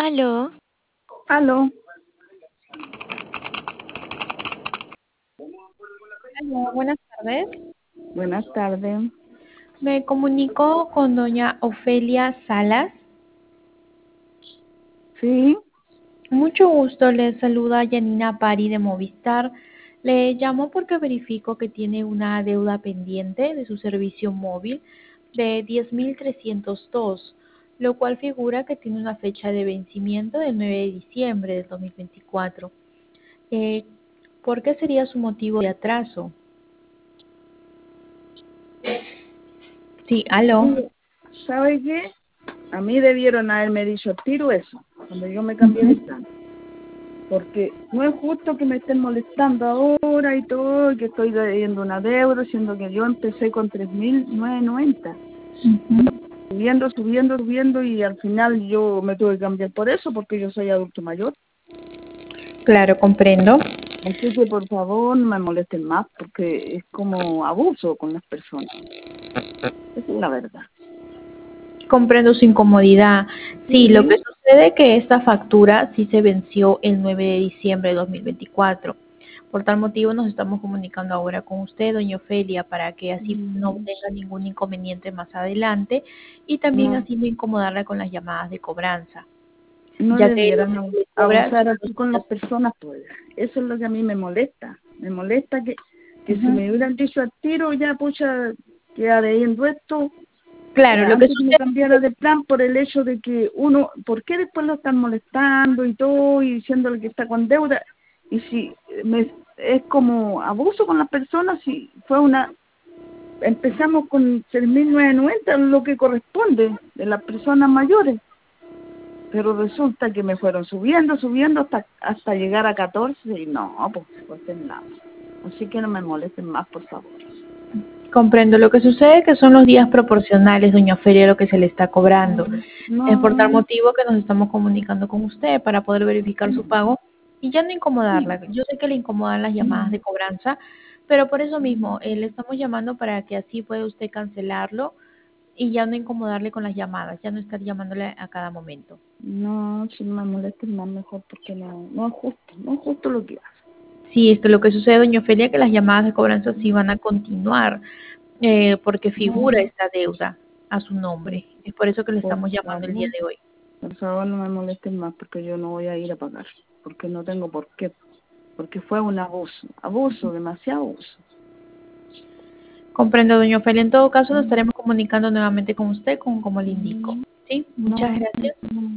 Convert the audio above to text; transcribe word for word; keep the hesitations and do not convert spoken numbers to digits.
Aló, Aló, Hola, buenas tardes. buenas tardes. Me comunico con doña Ofelia Salas. Sí, Mucho gusto, le saluda Yanina Pari de Movistar. Le llamo porque verifico que tiene una deuda pendiente de su servicio móvil de diez mil trescientos dos, lo cual figura que tiene una fecha de vencimiento del nueve de diciembre del dos mil veinticuatro. Eh, ¿Por qué sería su motivo de atraso? Sí, aló. mire, ¿sabe qué? A mí debieron haberme dicho al tiro eso, cuando yo me cambié de Ujú. plan. Porque no es justo que me estén molestando ahora y todo, y que estoy debiendo una deuda, siendo que yo empecé con tres mil novecientos noventa. Ujú. Subiendo, subiendo, subiendo, y al final yo me tuve que cambiar por eso, porque yo soy adulto mayor. Claro, comprendo. Así que por favor no me molesten más, porque es como abuso con las personas. Esa es la verdad. Comprendo su incomodidad. Sí, lo que Sí. sucede es que esta factura sí se venció el nueve de diciembre de dos mil veinticuatro. Por tal motivo nos estamos comunicando ahora con usted, doña Ofelia, para que así no Mm, tenga ningún inconveniente más adelante y también No. así no incomodarla con las llamadas de cobranza, No ya que lo debieran que ab- se le cobra abusar son así los con las días. personas, pues. Eso es lo que a mí me molesta. Me molesta que, que si Ujú. me hubieran dicho al tiro, ya, pucha, queda debiendo esto, eh, Claro, lo que antes que me sucede es cambiara que de plan por el hecho de que uno, ¿por qué después lo están molestando y todo y diciéndole que está con deuda? Y si eh, me, es como abuso con las personas, si fue una, empezamos con tres mil novecientos noventa, lo que corresponde de las personas mayores, pero resulta que me fueron subiendo, subiendo hasta hasta llegar a catorce y no, pues, pues nada. Así que no me molesten más, por favor. comprendo. Lo que sucede es que son los días proporcionales, doña Ofelia, lo que se le está cobrando. Mm, Es por tal No, motivo que nos estamos comunicando con usted para poder verificar su pago y ya no sí, incomodarla. Yo sé que le incomodan las llamadas de cobranza, pero por eso mismo eh, le estamos llamando para que así pueda usted cancelarlo y ya no incomodarle con las llamadas, ya no estar llamándole a cada momento. no, si no me molesten más mejor porque no, no es justo, no es justo lo que hace. Sí, esto lo que sucede, doña Ofelia, que las llamadas de cobranza sí van a continuar eh, porque figura No, esta deuda a su por, nombre. Es por eso que le por estamos llamando el día favor, de hoy. por favor no me molesten más porque yo no voy a ir a pagar, porque no tengo por qué, porque fue un abuso, abuso, demasiado abuso. Comprendo, doña Ofelia. En todo caso, nos estaremos comunicando nuevamente con usted, con como le indico. Mm, Sí, muchas No, gracias.